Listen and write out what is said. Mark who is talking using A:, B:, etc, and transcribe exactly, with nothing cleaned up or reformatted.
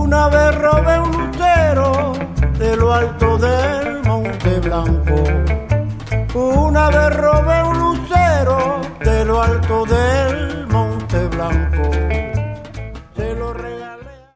A: Una vez robé un lucero de lo alto del Monte Blanco. Una vez robé un lucero de lo alto del Monte Blanco.